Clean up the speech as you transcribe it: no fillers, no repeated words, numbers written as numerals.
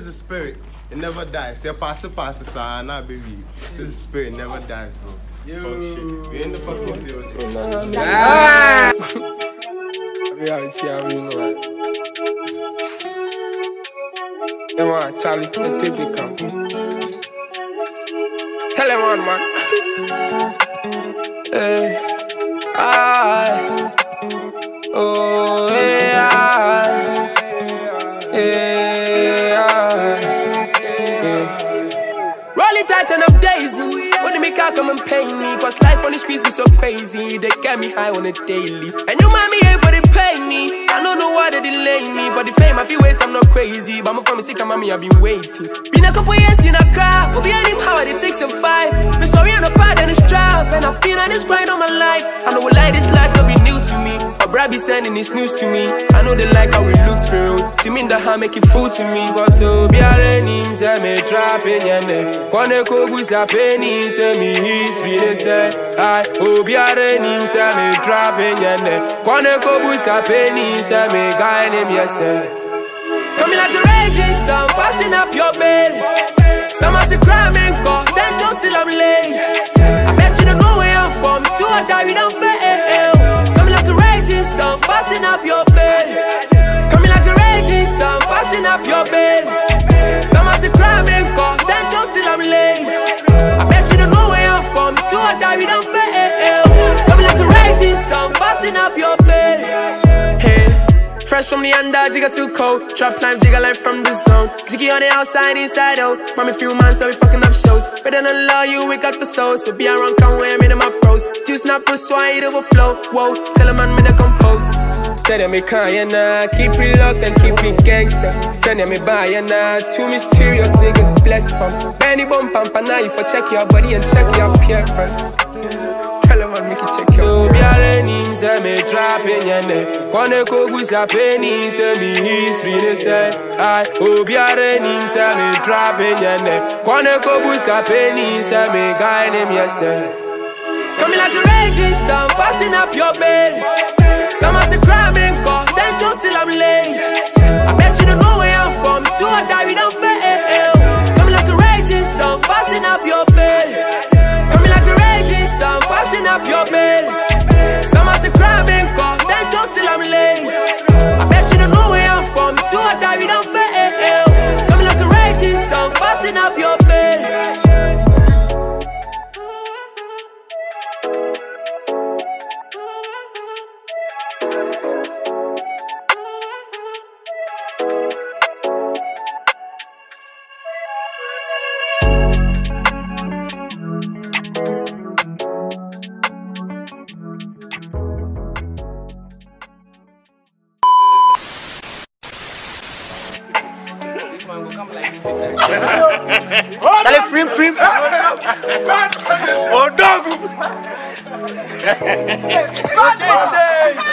a spirit. It never dies. Say pass it, nah, baby. This is spirit, never dies, bro. Fuck shit. We in the fucking building. Yeah, man, Charlie, the tape they come. Tell him on, man. Roll it tight and I'm daisy. When they make out come and pay me, cause life on the streets be so crazy. They get me high on a daily. And you mind me here for the pay me. I don't know why they delay me. For the fame I feel wait, I'm not crazy. But I'm from sick and mommy, I've been waiting. Been a couple years in a crowd. But we ain't him how it takes some five. Me sorry I'm not bad and it's trap. And I feel like this grind on my life. I know like this life don't be new to me. Or Brad be sending this news to me. I know they like how it looks for real. See me in the hand make it fool to me. Cause so be a name say me trapping your neck. Kone kobu sa penny say me history they say. I oh be a name say me trapping your neck. Kone kobu sa penny say me guy name yourself. Coming like the raging storm, fasten up your belt. Some are say cramming car, then don't still I'm late. I bet you don't know where I'm from. Do or die, we don't fail. Coming like a raging storm, fasten up your belt. Coming like a raging storm, fasten up your belt. Some are say cramming car, then don't still I'm late. I bet you don't know where I'm from. Do or die, we don't fail. Coming like a raging storm, fasten up your belt. Hey. Fresh from the under, jigger too cold. Trap knife, jigger life from the zone. Jiggy on the outside, inside out. Mommy few months, so we fucking up shows. Better than law, you wake up the soul. So be around, come where I'm in my pros. Juice not push, so I eat overflow. Whoa, tell a man, me the compose. Say that me can't, keep it locked and keep it gangster. Send me by, two mysterious niggas blessed from Benny Bump and Panay for check your body and check your appearance. Tell him man, make it check. So be a name, say me trapping your neck. Kone kobu sa penny, say me history they say. I oh be a name, say me trapping your neck. Kone kobu sa penny, say me guy name yourself. Coming like a raging storm, fasten up your belt. Some are say cramming car, then don't still I'm late. I bet you don't know where I'm from. Do or die, we don't fail. Coming like a raging storm, fasten up your belt. Coming like a raging storm, fasten up your belt. Some are say cramming car, then don't still I'm late. I bet you don't know where I'm from. Do or die, we don't fail. Coming like a raging storm, fasten up your belt. Dale, frame. Oh, dog.